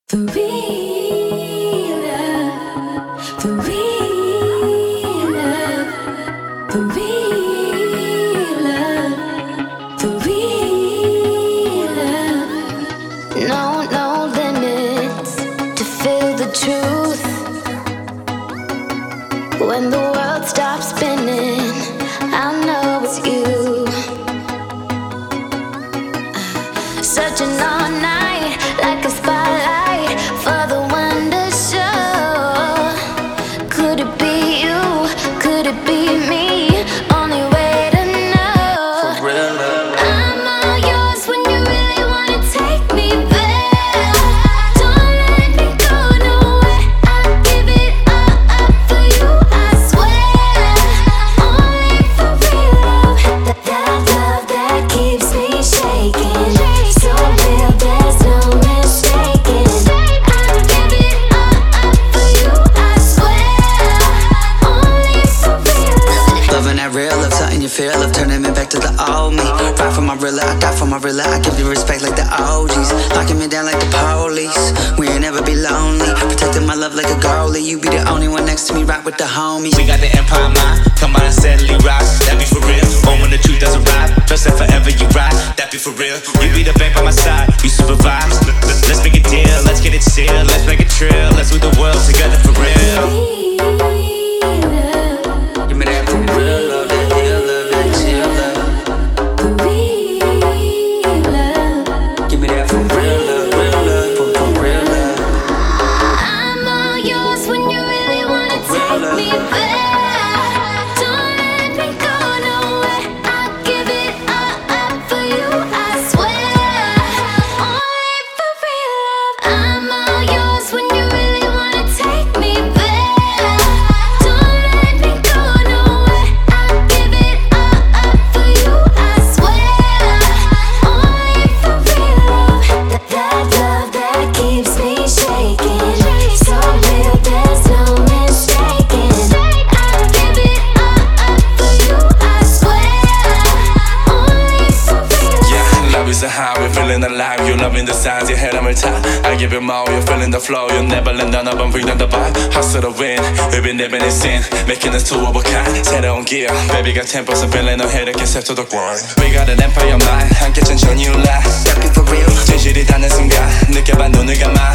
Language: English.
For real love, for real love, for real love, for real love. No limits to feel the truth. When the world stops spinning, I know it's you. Searching all night like a spotlight for the one to show. Could it be you? Could it be me? Only way to know. For real love. I'm all yours when you really wanna take me there. Don't let me go nowhere. I'll give it all up for you, I swear. Only for real love. That love that keeps me shaking. So real, there's no mistaking. I'll give it all up for you, I swear. Only for real love. Loving that real love, something you feel of, turning me back to the old me. Ride for my real love, I die for my real love. I give you respect like the OGs, locking me down like the police. We ain't never be lonely, protecting my love like a goalie. You be the only one next to me, rock with the homies. We got the empire mind, come on and steadily rise. That be for real, born when the truth doesn't ride. Trust that forever you ride, that be for real. You be the bank by my side, you supervise. Let's make a deal, let's get it sealed. Let's make a trail, let's move the world together for real. Give me that for real love, that real love, that chill love. Give me that for real love, for real love. I'm all yours when you really wanna take me there. Don't let me go nowhere. I'll give it all up for you, I swear. Only for real love. I'm all yours when you really wanna take me there. Don't let me go nowhere. I'll give it all up for you, I swear. Only for real love. That love that keeps me shaking. So real, there's no mistaking. I'll give it all up for you, I swear. Only for real love. Yeah, love is a highway, feeling alive. You're loving the signs, your head on my top. I give you more, you're feeling the flow. You'll never let down up and bring down the vibe. Hustle to win, we've been living in sin, making us two of a kind. 새로운 gear, baby got 10% feeling no head, I can step to the grind. We got an empire mind, 함께 천천히 올라. That be for real. 진실이 닿는 순간, 느껴봐 눈을 감아.